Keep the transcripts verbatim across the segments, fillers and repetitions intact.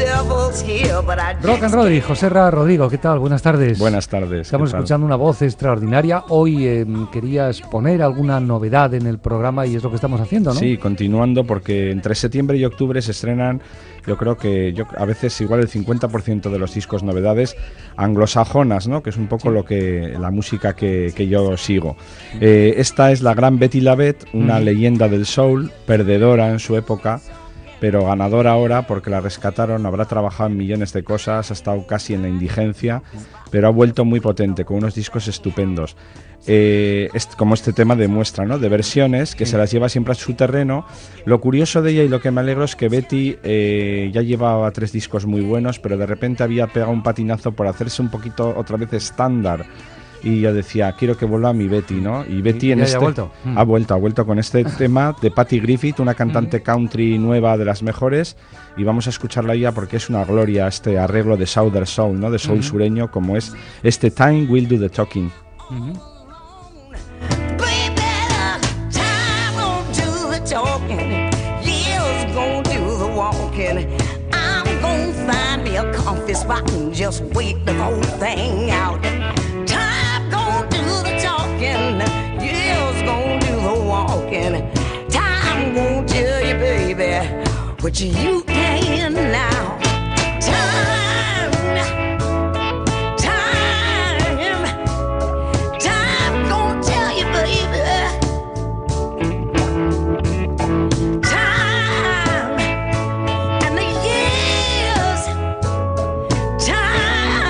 Rock and Rodri, José Ra Rodrigo, ¿qué tal? Buenas tardes. Buenas tardes. Estamos escuchando una voz extraordinaria. Hoy eh, querías poner alguna novedad en el programa y es lo que estamos haciendo, ¿no? Sí, continuando, porque entre septiembre y octubre se estrenan, yo creo que yo, a veces igual el cincuenta por ciento de los discos novedades anglosajonas, ¿no? Que es un poco sí. lo que la música que, que yo sigo. Eh, esta es la gran Betty Lavette, una mm. leyenda del soul, perdedora en su época, pero ganadora ahora porque la rescataron, habrá trabajado en millones de cosas, ha estado casi en la indigencia, pero ha vuelto muy potente, con unos discos estupendos. Eh, es, como este tema demuestra, ¿no? De versiones, que sí. se las lleva siempre a su terreno. Lo curioso de ella y lo que me alegro es que Betty eh, ya llevaba tres discos muy buenos, pero de repente había pegado un patinazo por hacerse un poquito otra vez estándar. Y yo decía, quiero que vuelva mi Betty, ¿no? Y Betty ¿Y en ya este... ha vuelto? Ha vuelto, ha vuelto con este tema de Patty Griffith, una cantante country nueva de las mejores, y vamos a escucharla ya porque es una gloria este arreglo de Southern Soul, ¿no? De soul uh-huh. sureño, como es este Time Will Do the Talking. Uh-huh. Time won't tell you, baby, what you can now. Time, time, time gonna tell you, baby. Time and the years, time.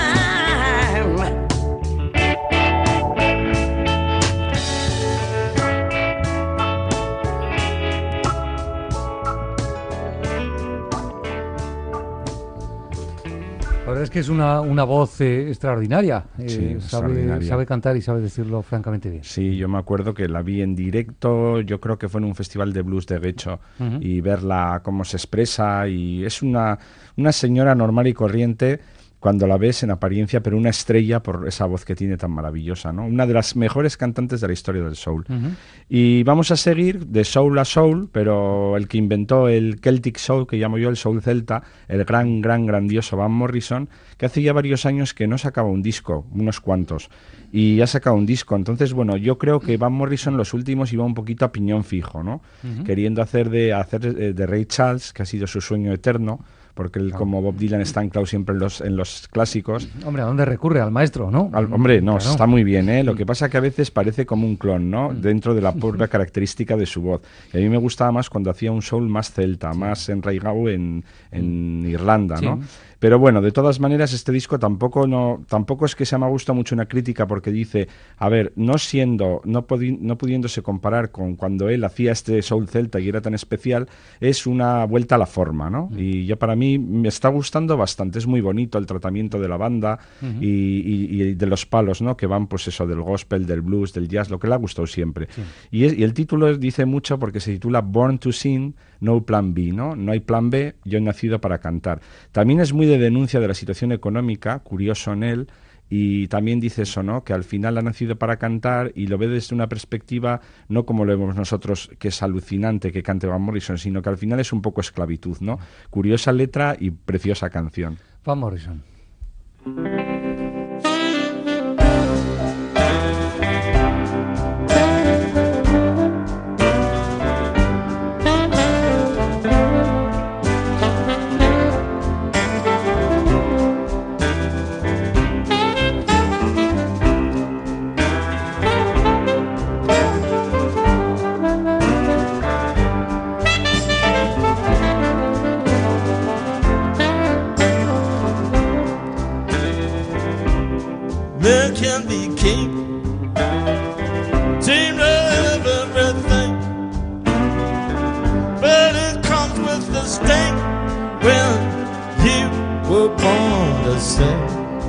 La verdad es que es una, una voz eh, extraordinaria. Eh, sí, sabe, extraordinaria. sabe cantar y sabe decirlo francamente bien. Sí, yo me acuerdo que la vi en directo, yo creo que fue en un festival de blues de Guecho, uh-huh. y verla cómo se expresa, y es una, una señora normal y corriente cuando la ves en apariencia, pero una estrella por esa voz que tiene tan maravillosa, ¿no? Una de las mejores cantantes de la historia del soul. Uh-huh. Y vamos a seguir de soul a soul, pero el que inventó el Celtic Soul, que llamo yo el soul celta, el gran, gran, grandioso Van Morrison, que hace ya varios años que no sacaba un disco, unos cuantos, y ha sacado un disco. Entonces, bueno, yo creo que Van Morrison los últimos iba un poquito a piñón fijo, ¿no? Uh-huh. Queriendo hacer de, hacer de Ray Charles, que ha sido su sueño eterno, porque él, como Bob Dylan, está anclado siempre en los, en los clásicos. Hombre, ¿a dónde recurre? Al maestro, ¿no? Al, hombre, no, claro. Está muy bien, ¿eh? Lo que pasa que a veces parece como un clon, ¿no? Dentro de la propia característica de su voz. Y a mí me gustaba más cuando hacía un soul más celta, sí. más enraigado en, en Irlanda, ¿no? Sí. Pero bueno, de todas maneras, este disco tampoco no tampoco es que se me ha gustado mucho una crítica, porque dice, a ver, no siendo, no, podi- no pudiéndose comparar con cuando él hacía este soul celta y era tan especial, es una vuelta a la forma, ¿no? Mm. Y ya para mí me está gustando bastante, es muy bonito el tratamiento de la banda, uh-huh. y, y, y de los palos, ¿no? Que van, pues eso, del gospel, del blues, del jazz, lo que le ha gustado siempre. Sí. Y, es, y el título dice mucho porque se titula Born to Sing, No Plan B, ¿no? No hay plan B, yo he nacido para cantar. También es muy de denuncia de la situación económica, curioso en él, y también dice eso, ¿no? Que al final ha nacido para cantar y lo ve desde una perspectiva, no como lo vemos nosotros, que es alucinante que cante Van Morrison, sino que al final es un poco esclavitud, ¿no? Curiosa letra y preciosa canción. Van Morrison. There can be king, dream of everything, but it comes with the sting when you were born to sing.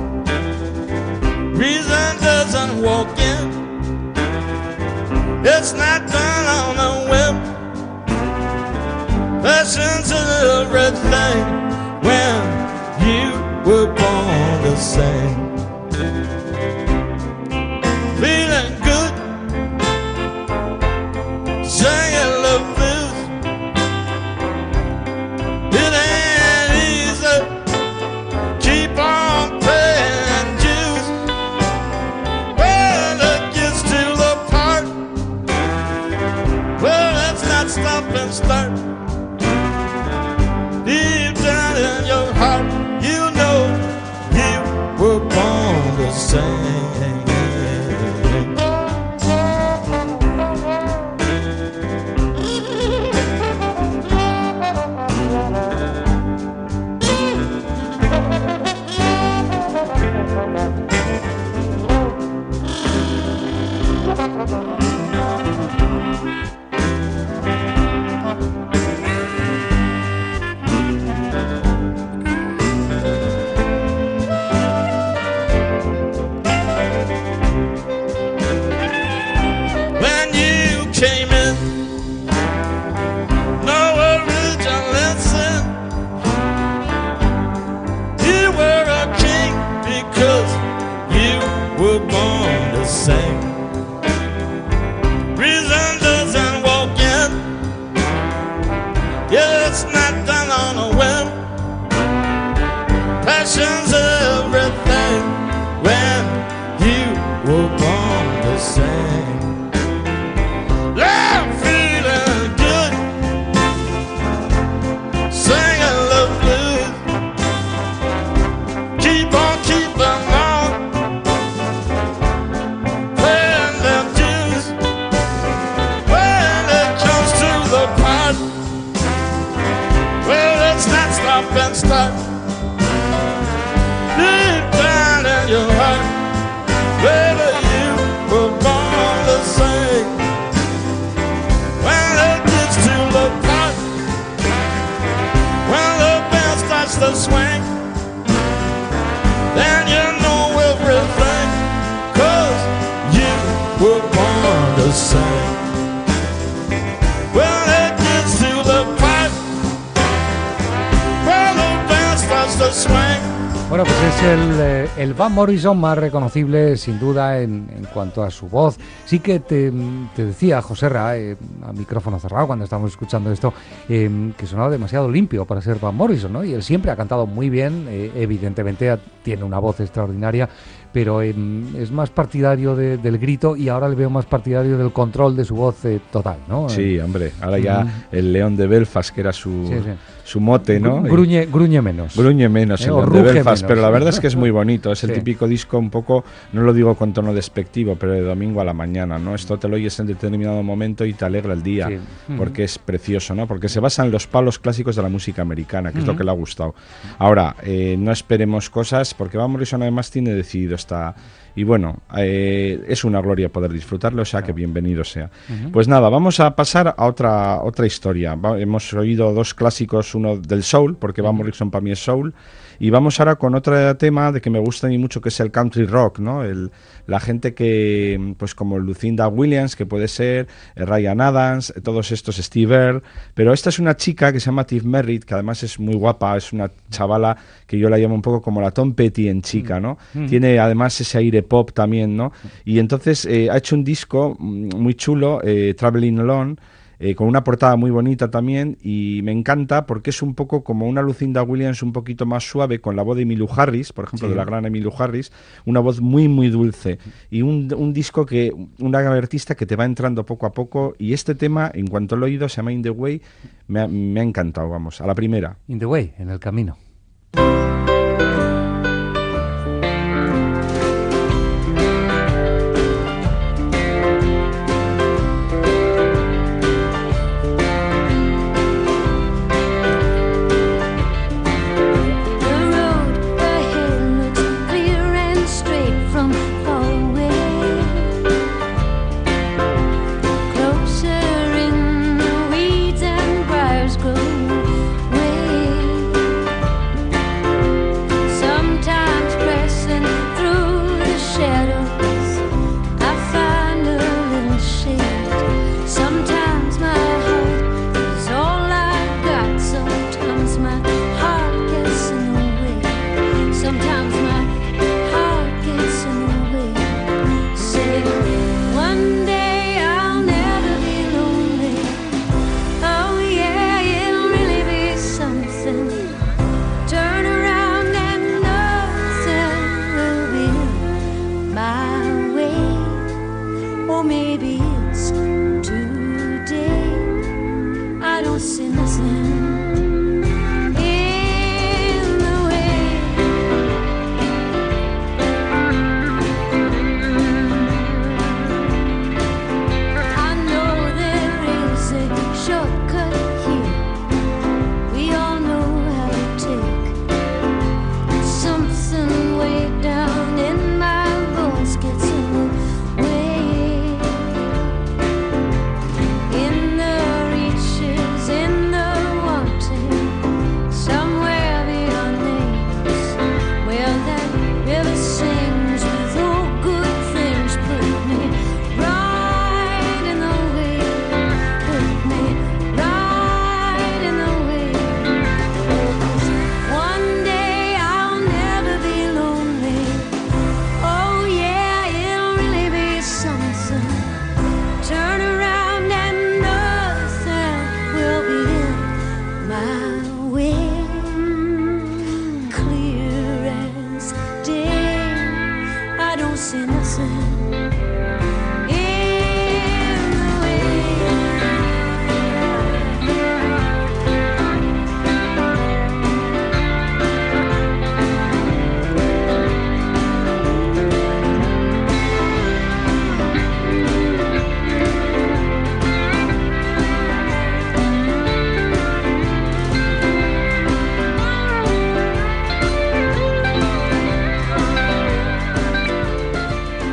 Reason doesn't walk in, it's not done on a whim. Passion's everything when you were born to sing. Feeling good, singing love blues. It ain't easy passion's everything when you were born to sing. Love feeling good, singing the blues. Keep on keeping on, playing them tunes. When it comes to the part, well, it's not stop and start. Deep down in your heart, baby, you were born to sing. When it gets to the part, when the band starts to swing, then you know everything, 'cause you were born to sing. When it gets to the part, when the band starts to swing. Bueno, pues es el, eh, el Van Morrison más reconocible, sin duda, en, en cuanto a su voz. Sí que te, te decía, Joserra, eh, a micrófono cerrado, cuando estábamos escuchando esto, eh, que sonaba demasiado limpio para ser Van Morrison, ¿no? Y él siempre ha cantado muy bien, eh, evidentemente tiene una voz extraordinaria, pero eh, es más partidario de, del grito, y ahora le veo más partidario del control de su voz eh, total, ¿no? Sí, hombre, ahora ya mm. el León de Belfast, que era su, sí, sí. su mote, ¿no? Gruñe, gruñe menos. Gruñe menos, eh, el León de Belfast, menos. Pero la verdad es que es muy bonito, es el sí. típico disco un poco, no lo digo con tono despectivo, pero de domingo a la mañana, ¿no? Esto te lo oyes en determinado momento y te alegra el día, sí. porque uh-huh. es precioso, ¿no? Porque se basa en los palos clásicos de la música americana, que uh-huh. es lo que le ha gustado. Ahora, eh, no esperemos cosas, porque Van Morrison además tiene decidido esta... Y bueno, eh, es una gloria poder disfrutarlo, o sea, claro. que bienvenido sea. Uh-huh. Pues nada, vamos a pasar a otra otra historia. Va, hemos oído dos clásicos, uno del soul, porque Van Morrison para mí es soul, y vamos ahora con otro tema de que me gusta a mí mucho, que es el country rock, ¿no? El, la gente que, pues como Lucinda Williams, que puede ser, eh, Ryan Adams, eh, todos estos, Steve Earle, pero esta es una chica que se llama Tiff Merritt, que además es muy guapa, es una chavala que yo la llamo un poco como la Tom Petty en chica, ¿no? Mm. Tiene además ese aire pop también, ¿no? Y entonces eh, ha hecho un disco muy chulo, eh, Traveling Alone, eh, con una portada muy bonita también, y me encanta porque es un poco como una Lucinda Williams un poquito más suave, con la voz de Emmylou Harris, por ejemplo, sí. de la gran Emmylou Harris, una voz muy muy dulce, y un, un disco que, una artista que te va entrando poco a poco, y este tema, en cuanto lo he oído, se llama In the Way, me ha, me ha encantado, vamos, a la primera. In the Way, en el camino.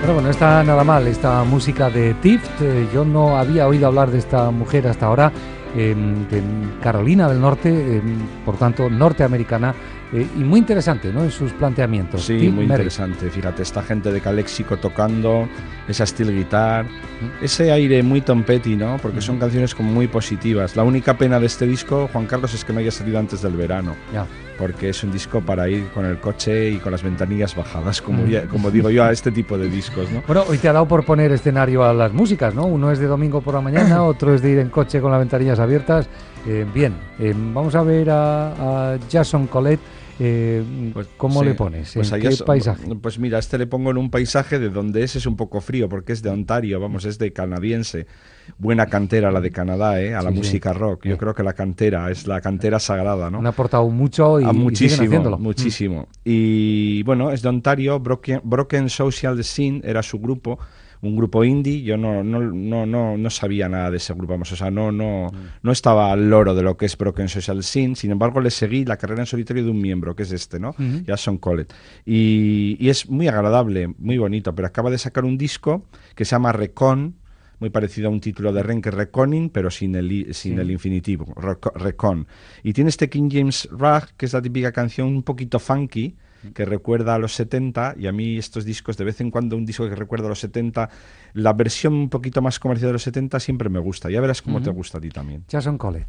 Bueno, pues no está nada mal esta música de Tift. Eh, yo no había oído hablar de esta mujer hasta ahora, eh, de Carolina del Norte, eh, por tanto norteamericana, eh, y muy interesante, ¿no?, en sus planteamientos. Sí, Tiff muy Merritt. interesante. Fíjate, esta gente de Calexico tocando, esa steel guitar, ese aire muy Tom Petty, ¿no? Porque son canciones como muy positivas. La única pena de este disco, Juan Carlos, es que no haya salido antes del verano. Ya. Porque es un disco para ir con el coche y con las ventanillas bajadas, como, ya, como digo yo a este tipo de discos, ¿no? Bueno, hoy te ha dado por poner escenario a las músicas, ¿no? Uno es de domingo por la mañana, otro es de ir en coche con las ventanillas abiertas. Eh, bien, eh, vamos a ver a, a Jason Collett. Eh, Pues, ¿Cómo sí. le pones? Pues ¿En allá qué es- paisaje? Pues mira, este le pongo en un paisaje de donde es es un poco frío, porque es de Ontario, vamos, es de canadiense. Buena cantera la de Canadá, ¿eh? A la Sí, sí. música rock. Yo Sí. creo que la cantera es la cantera sagrada, ¿no? Han aportado mucho y, Ah, y siguen muchísimo, haciéndolo. muchísimo. Y bueno, es de Ontario, Broken, Broken Social Scene era su grupo, un grupo indie. Yo no, no, no, no, no sabía nada de ese grupo, vamos, o sea, no, no, no estaba al loro de lo que es Broken Social Scene. Sin embargo, le seguí la carrera en solitario de un miembro, que es este, ¿no? Ujú. Jason Collett. Y, y es muy agradable, muy bonito, pero acaba de sacar un disco que se llama Recon, muy parecido a un título de Ren, que es Reconning, pero sin el, i- sin Sí. el infinitivo, Reco- Recon. Y tiene este King James Rag, que es la típica canción un poquito funky, que recuerda a los setenta, y a mí estos discos, de vez en cuando un disco que recuerda a los setenta, la versión un poquito más comercial de los setenta siempre me gusta. Ya verás cómo te gusta a ti también. Jason Collett.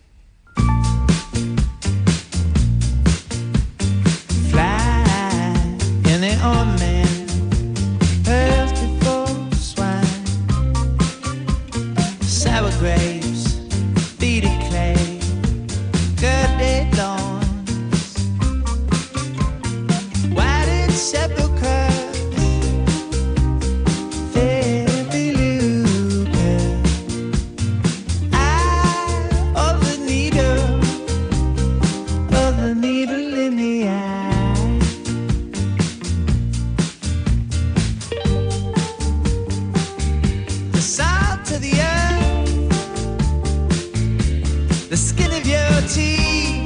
Fly in the old man, pearls before swine, sour grapes, beaded clay, girded lawns, whited sepulchres, fair beluga, eye of the needle, of the needle in the eye. The salt of the earth, the skin of your teeth,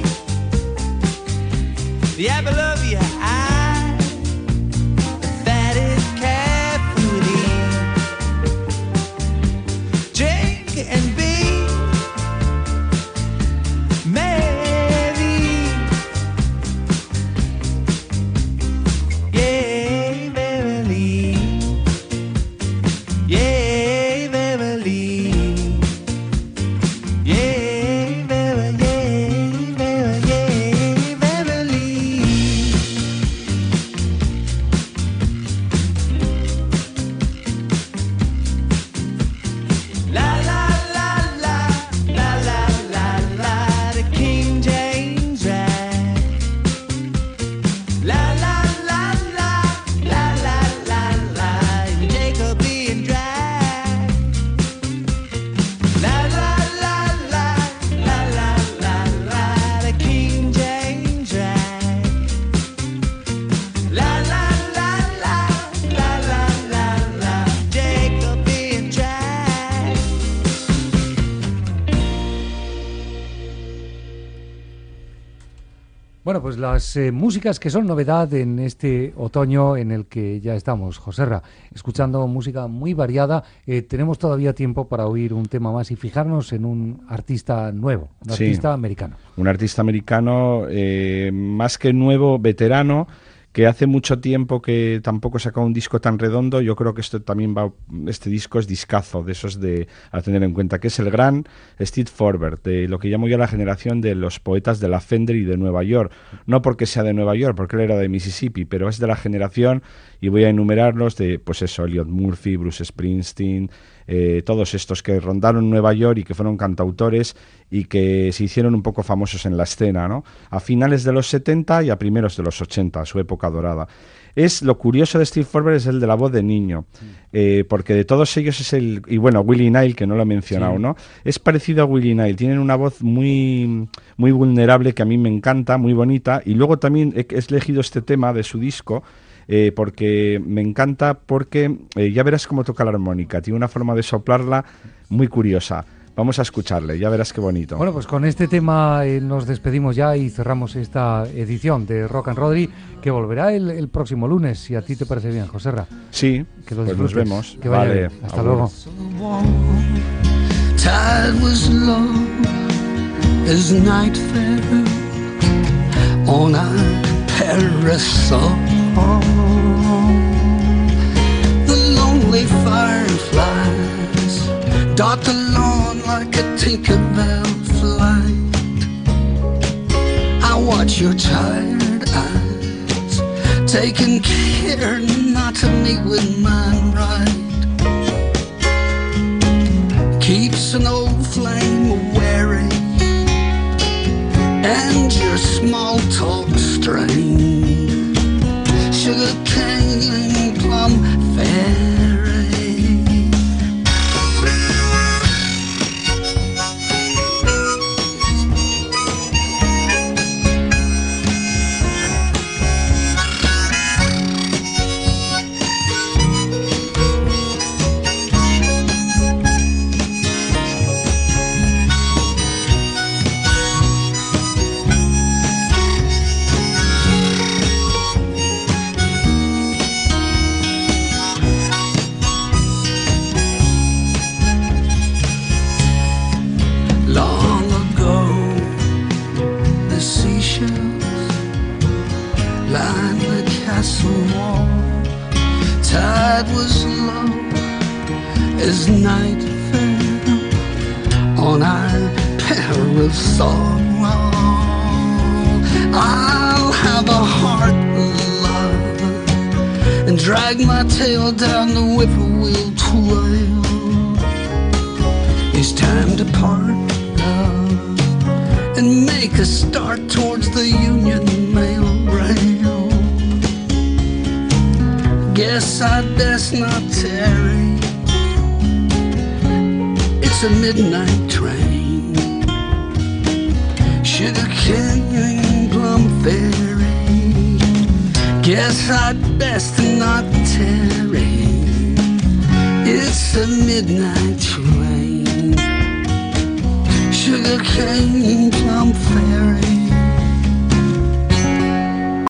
the apple of your eye, the fatted calf you would eat. Drink and be merry. Yea, verily. Yea, verily. Yea, ver- yea, ver- yea, verily. La la la la, la la la la, the King James rag. La la la la, la la la la, Jacobean drag. La la la la, la la la la, the King James drag. La la la la, la la la la, Jacobean drag. Bueno, pues las eh, músicas que son novedad en este otoño en el que ya estamos, Joserra, escuchando música muy variada. Eh, tenemos todavía tiempo para oír un tema más y fijarnos en un artista nuevo, un Sí. artista americano. Un artista americano, eh, más que nuevo, veterano, que hace mucho tiempo que tampoco saca un disco tan redondo. Yo creo que esto también va, este disco es discazo, de esos de a tener en cuenta, que es el gran Steve Forbert, de lo que llamo yo la generación de los poetas de la Fender y de Nueva York. No porque sea de Nueva York, porque él era de Mississippi, pero es de la generación, y voy a enumerarlos, de, pues eso, Elliot Murphy, Bruce Springsteen, eh, todos estos que rondaron Nueva York y que fueron cantautores y que se hicieron un poco famosos en la escena, ¿no? A finales de los setenta y a primeros de los ochenta, su época dorada. Es lo curioso de Steve Forbert es el de la voz de niño, eh, porque de todos ellos es el, y bueno, Willie Nile, que no lo he mencionado, Sí. ¿no? Es parecido a Willie Nile, tienen una voz muy, muy vulnerable que a mí me encanta, muy bonita, y luego también he, he elegido este tema de su disco, eh, porque me encanta, porque eh, ya verás cómo toca la armónica, tiene una forma de soplarla muy curiosa. Vamos a escucharle, ya verás qué bonito. Bueno, pues con este tema eh, nos despedimos ya y cerramos esta edición de Rock and Rodri, que volverá el, el próximo lunes, si a ti te parece bien, Joserra. Sí, Que lo pues nos disfrutes. vemos. Que vaya Vale, bien. Hasta agur. luego. Tide was low as night fell on our parasol. The lonely fireflies dot the lawn like a Tinkerbell flight. I watch your tired eyes, taking care not to meet with mine right. Keeps an old flame wary, and your small talk strained. Sugar cane, plum fairy. Long ago, the seashells lined the castle wall. Tide was low as night fell on our parasol. I'll have a heart, love, and drag my tail down the whippoorwill trail. It's time to part, love, and make a start towards the Union Mail rail. Guess I'd best not tarry. It's a midnight train. Sugar cane, plum fairy. Guess I'd best not tarry. It's a midnight train. Sugar cane, plum fairy.